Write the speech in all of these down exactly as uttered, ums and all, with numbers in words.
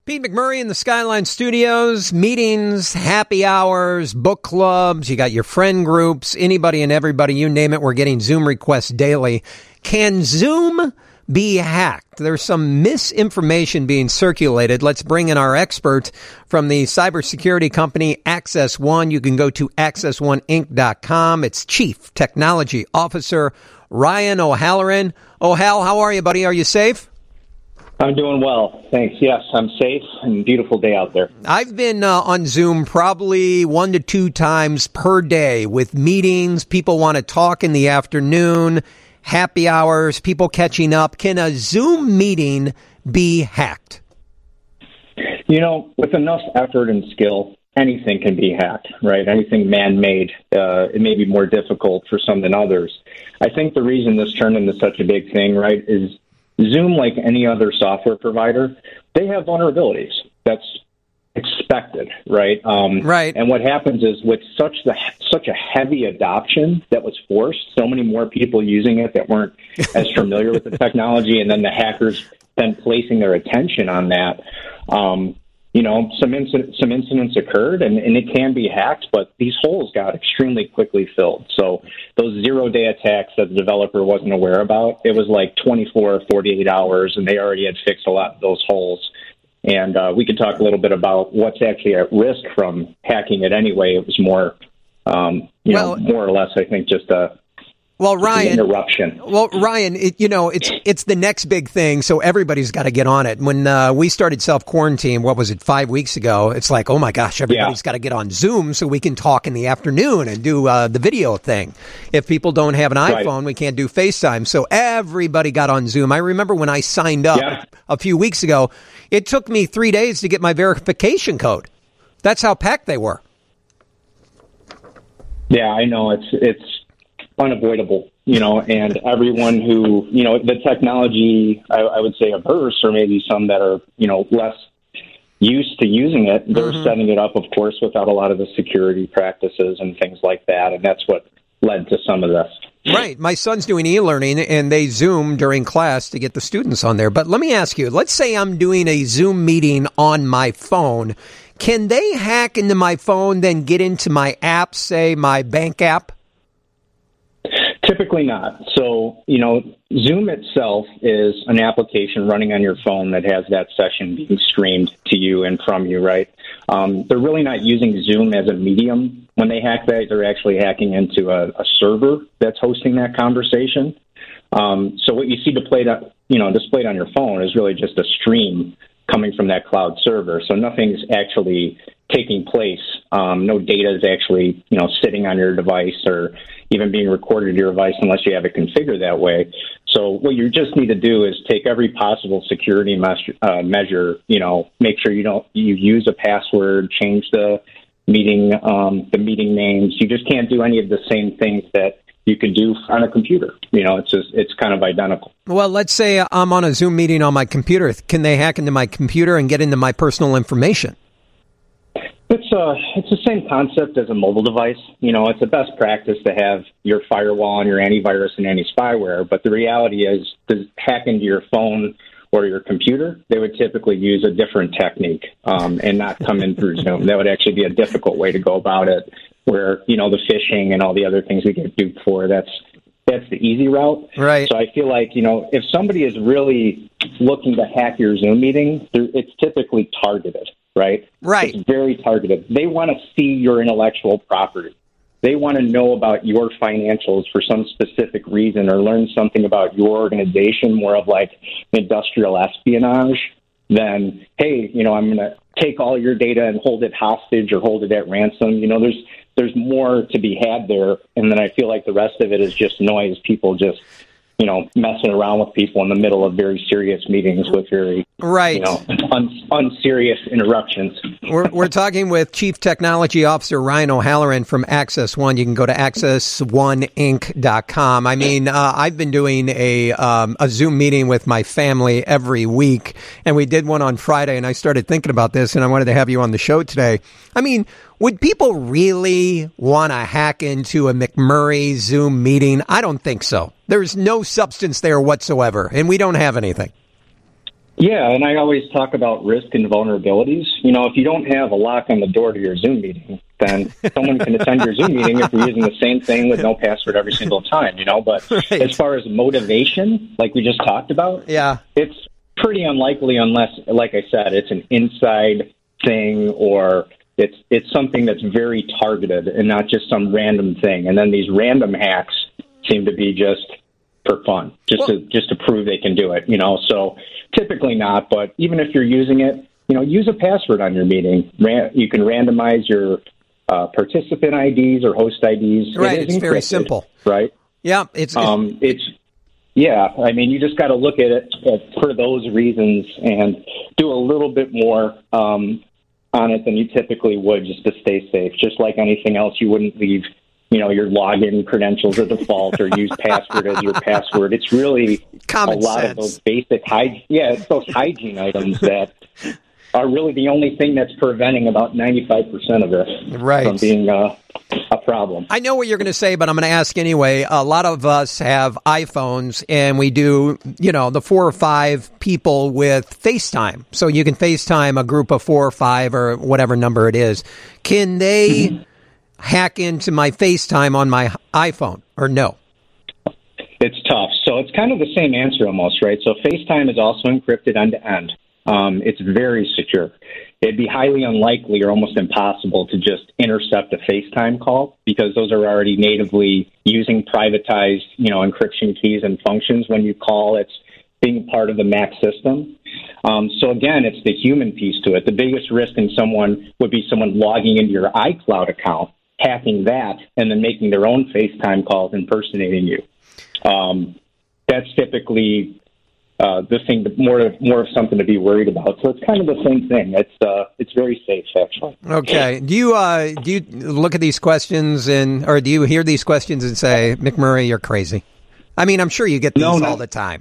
Pete McMurray in the Skyline Studios, meetings, happy hours, book clubs, you got your friend groups, anybody and everybody, you name it, we're getting Zoom requests daily. Can Zoom be hacked? There's some misinformation being circulated. Let's bring in our expert from the cybersecurity company Access One. You can go to access one inc dot com. It's Chief Technology Officer Ryan O'Halloran. O'Hal, how are you, buddy? Are you safe? I'm doing well, thanks. Yes, I'm safe and beautiful day out there. I've been uh, on Zoom probably one to two times per day with meetings. People want to talk in the afternoon, happy hours, people catching up. Can a Zoom meeting be hacked? You know, with enough effort and skill, anything can be hacked, right? Anything man-made. Uh, it may be more difficult for some than others. I think the reason this turned into such a big thing, right, is Zoom, like any other software provider, they have vulnerabilities. That's expected, right? Um, right. And what happens is with such the such a heavy adoption that was forced, so many more people using it that weren't as familiar with the technology, and then the hackers then placing their attention on that. Um, you know, some incident, some incidents occurred, and, and it can be hacked, but these holes got extremely quickly filled. So those zero-day attacks that the developer wasn't aware about, it was like twenty-four or forty-eight hours, and they already had fixed a lot of those holes. And uh, we could talk a little bit about what's actually at risk from hacking it anyway. It was more, um, you well, know, more or less, I think, just a Well, Ryan, interruption. Well, Ryan, it, you know, it's it's the next big thing, so everybody's got to get on it. When uh, we started self-quarantine, what was it, five weeks ago, it's like, oh, my gosh, everybody's yeah. got to get on Zoom so we can talk in the afternoon and do uh, the video thing. If people don't have an iPhone, right. we can't do FaceTime, so everybody got on Zoom. I remember when I signed up yeah. a few weeks ago, it took me three days to get my verification code. That's how packed they were. Yeah, I know. It's it's... unavoidable, you know, and everyone who, you know, the technology, I, I would say averse, or maybe some that are, you know, less used to using it, they're mm-hmm. setting it up, of course, without a lot of the security practices and things like that. And that's what led to some of this. Right. My son's doing e-learning, and they Zoom during class to get the students on there. But let me ask you, let's say I'm doing a Zoom meeting on my phone. Can they hack into my phone, then get into my app, say my bank app? Typically not. So, you know, Zoom itself is an application running on your phone that has that session being streamed to you and from you, right? Um, they're really not using Zoom as a medium. When they hack that, they're actually hacking into a, a server that's hosting that conversation. Um, so what you see displayed, you know, displayed on your phone is really just a stream coming from that cloud server. So nothing's actually taking place. Um, no data is actually, you know, sitting on your device or even being recorded to your device unless you have it configured that way. So what you just need to do is take every possible security measure, uh, measure, you know, make sure you don't, you use a password, change the meeting, um, the meeting names. You just can't do any of the same things that you can do on a computer. You know, it's just, it's kind of identical. Well, let's say I'm on a Zoom meeting on my computer. Can they hack into my computer and get into my personal information? It's uh, it's the same concept as a mobile device. You know, it's a best practice to have your firewall and your antivirus and anti-spyware, but the reality is to hack into your phone or your computer, they would typically use a different technique um, and not come in through Zoom. That would actually be a difficult way to go about it, where, you know, the phishing and all the other things we get duped for, that's that's the easy route. Right. So I feel like, you know, if somebody is really looking to hack your Zoom meeting, it's typically targeted. Right? Right. It's very targeted. They want to see your intellectual property. They want to know about your financials for some specific reason, or learn something about your organization, more of like industrial espionage than, hey, you know, I'm going to take all your data and hold it hostage or hold it at ransom. You know, there's there's more to be had there. And then I feel like the rest of it is just noise. People just, you know, messing around with people in the middle of very serious meetings with very, right. you know, un- unserious interruptions. We're, we're talking with Chief Technology Officer Ryan O'Halloran from Access One. You can go to access one inc dot com. I mean, uh, I've been doing a um, a Zoom meeting with my family every week, and we did one on Friday, and I started thinking about this, and I wanted to have you on the show today. I mean, would people really want to hack into a McMurray Zoom meeting? I don't think so. There's no substance there whatsoever, and we don't have anything. Yeah, and I always talk about risk and vulnerabilities. You know, if you don't have a lock on the door to your Zoom meeting, then someone can attend your Zoom meeting if you're using the same thing with no password every single time, you know. But right. As far as motivation, like we just talked about, yeah, it's pretty unlikely unless, like I said, it's an inside thing or it's it's something that's very targeted and not just some random thing. And then these random hacks seem to be just for fun, just well, to just to prove they can do it, you know. So typically not, but even if you're using it, you know, use a password on your meeting. Ran- you can randomize your uh, participant I Ds or host I Ds. Right, it it's very simple. Right? Yeah, it's... it's um, it's yeah, I mean, you just got to look at it uh, for those reasons and do a little bit more um, on it than you typically would just to stay safe. Just like anything else, you wouldn't leave you know, your login credentials at default or use password as your password. It's really Common a lot sense. of those basic hygiene. Yeah, it's those hygiene items that are really the only thing that's preventing about ninety-five percent of this right. from being uh, a problem. I know what you're going to say, but I'm going to ask anyway. A lot of us have iPhones, and we do, you know, the four or five people with FaceTime. So you can FaceTime a group of four or five or whatever number it is. Can they hack into my FaceTime on my iPhone or no? It's tough. So it's kind of the same answer almost, right? So FaceTime is also encrypted end to end. Um, it's very secure. It'd be highly unlikely or almost impossible to just intercept a FaceTime call because those are already natively using privatized, you know, encryption keys and functions. When you call, it's being part of the Mac system. Um, so again, it's the human piece to it. The biggest risk in someone would be someone logging into your iCloud account, hacking that, and then making their own FaceTime calls impersonating you. Um, that's typically uh, the thing, more more of something to be worried about. So it's kind of the same thing. It's uh, it's very safe, actually. Okay. Do you uh, do you look at these questions and, or do you hear these questions and say, McMurray, you're crazy? I mean, I'm sure you get these no, all not, the time.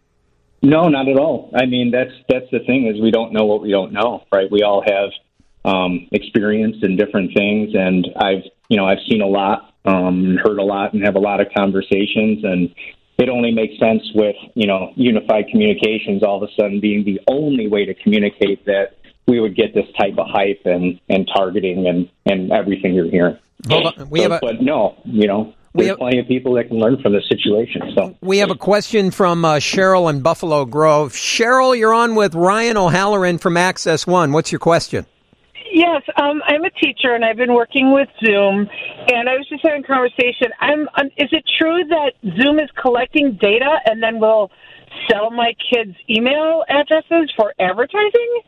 No, not at all. I mean, that's that's the thing is we don't know what we don't know, right? We all have um, experience in different things, and I've you know I've seen a lot, um, heard a lot, and have a lot of conversations, and it only makes sense with, you know, unified communications all of a sudden being the only way to communicate that we would get this type of hype and, and targeting and, and everything you're hearing. Hold on. We so, have a, but no, you know, there's have, plenty of people that can learn from the situation. So we have a question from uh, Cheryl in Buffalo Grove. Cheryl, you're on with Ryan O'Halloran from Access One. What's your question? Yes, um, I'm a teacher, and I've been working with Zoom, and I was just having a conversation. I'm, um, is it true that Zoom is collecting data and then will sell my kids' email addresses for advertising?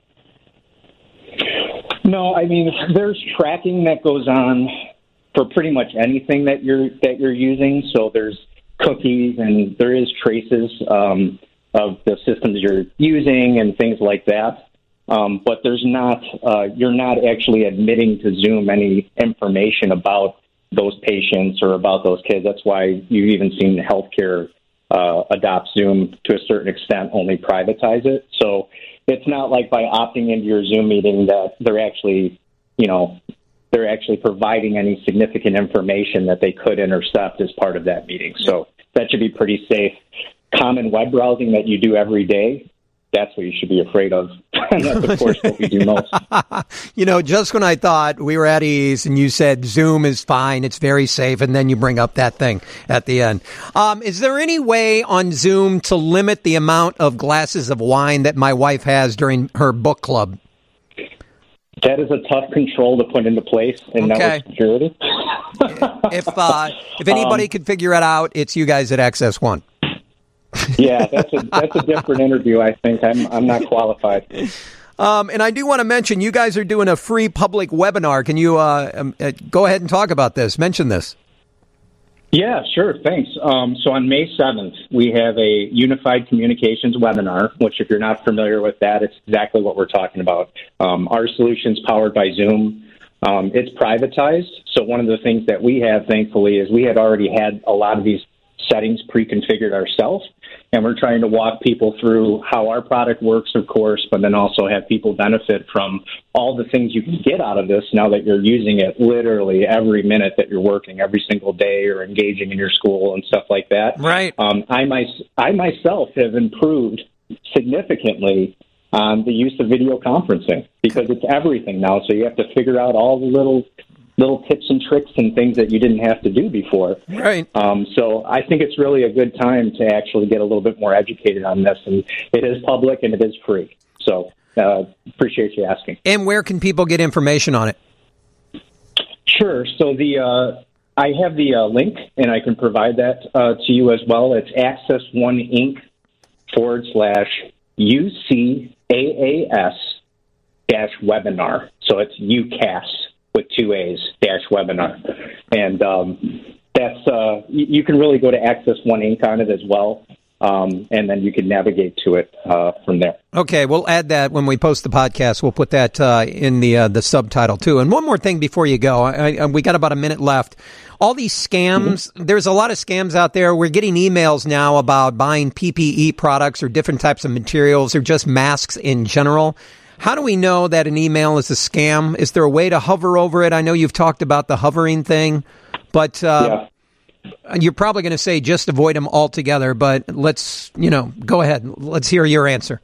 No, I mean, there's tracking that goes on for pretty much anything that you're that you're using. So there's cookies, and there is traces um, of the systems you're using and things like that. Um, but there's not, uh, you're not actually admitting to Zoom any information about those patients or about those kids. That's why you've even seen healthcare uh, adopt Zoom to a certain extent, only privatize it. So it's not like by opting into your Zoom meeting that they're actually, you know, they're actually providing any significant information that they could intercept as part of that meeting. So that should be pretty safe. Common web browsing that you do every day, that's what you should be afraid of. And that's, of course, what we do most. You know, just when I thought we were at ease and you said Zoom is fine, it's very safe, and then you bring up that thing at the end. Um, is there any way on Zoom to limit the amount of glasses of wine that my wife has during her book club? That is a tough control to put into place in okay. network security. if, uh, if anybody um, could figure it out, it's you guys at Access One. Yeah, that's a that's a different interview. I think I'm I'm not qualified. Um, and I do want to mention you guys are doing a free public webinar. Can you uh, um, uh, go ahead and talk about this? Mention this. Yeah, sure. Thanks. Um, so on May seventh, we have a unified communications webinar. Which, if you're not familiar with that, it's exactly what we're talking about. Um, our solution's powered by Zoom. Um, it's privatized. So one of the things that we have, thankfully, is we had already had a lot of these settings pre-configured ourselves, and we're trying to walk people through how our product works, of course, but then also have people benefit from all the things you can get out of this now that you're using it literally every minute that you're working, every single day, or engaging in your school and stuff like that. Right. Um, I, my, I myself have improved significantly on the use of video conferencing because it's everything now. So you have to figure out all the little little tips and tricks and things that you didn't have to do before. Right. Um, so I think it's really a good time to actually get a little bit more educated on this. And it is public and it is free. So uh, appreciate you asking. And where can people get information on it? Sure. So the uh, I have the uh, link, and I can provide that uh, to you as well. It's Access One Inc forward slash U C A A S dash webinar. So it's U C A S with two A's dash webinar. And um, that's uh, you, you can really go to Access One Inc on it as well. Um, and then you can navigate to it uh, from there. Okay, we'll add that when we post the podcast. We'll put that uh, in the uh, the subtitle, too. And one more thing before you go. I, I, we got about a minute left. All these scams, mm-hmm. there's a lot of scams out there. We're getting emails now about buying P P E products or different types of materials or just masks in general. How do we know that an email is a scam? Is there a way to hover over it? I know you've talked about the hovering thing, but... Uh, yeah. You're probably going to say just avoid them altogether, but let's, you know, go ahead. Let's hear your answer.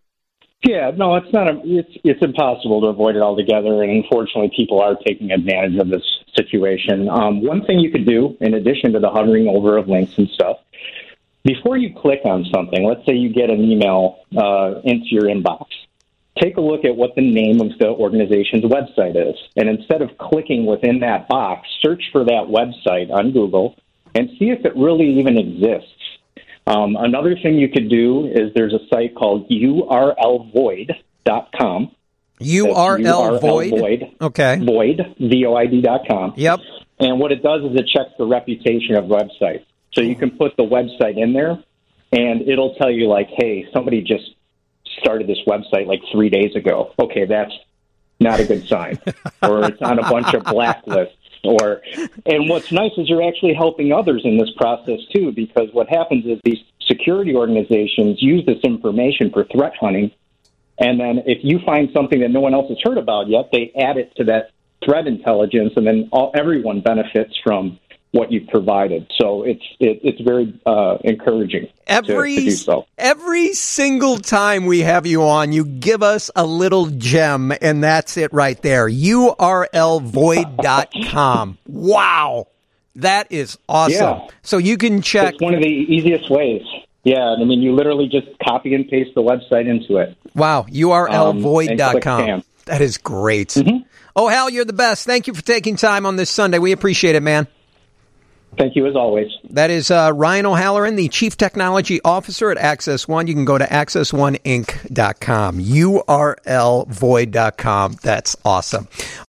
Yeah, no, it's not. A, it's it's impossible to avoid it altogether, and unfortunately, people are taking advantage of this situation. Um, one thing you could do, in addition to the hovering over of links and stuff, before you click on something, let's say you get an email uh, into your inbox, take a look at what the name of the organization's website is. And instead of clicking within that box, search for that website on Google and see if it really even exists. Um, another thing you could do is there's a site called U R L void dot com. U R L void? Void. Okay. Void, V O I D dot com. Yep. And what it does is it checks the reputation of websites. So you can put the website in there, and it'll tell you, like, hey, somebody just started this website like three days ago. Okay, that's not a good sign. Or it's on a bunch of blacklists. Or, and what's nice is you're actually helping others in this process too, because what happens is these security organizations use this information for threat hunting, and then if you find something that no one else has heard about yet, they add it to that threat intelligence, and then all, everyone benefits from what you've provided. So it's it, it's very uh, encouraging every, to, to do so. Every single time we have you on, you give us a little gem, and that's it right there. U R L void dot com. Wow. That is awesome. Yeah. So you can check. It's one of the easiest ways. Yeah, I mean, you literally just copy and paste the website into it. Wow, U R L void dot com. Um, that is great. Mm-hmm. Oh, Hal, you're the best. Thank you for taking time on this Sunday. We appreciate it, man. Thank you, as always. That is uh, Ryan O'Halloran, the Chief Technology Officer at Access One. You can go to access one inc dot com, U R L void dot com. That's awesome.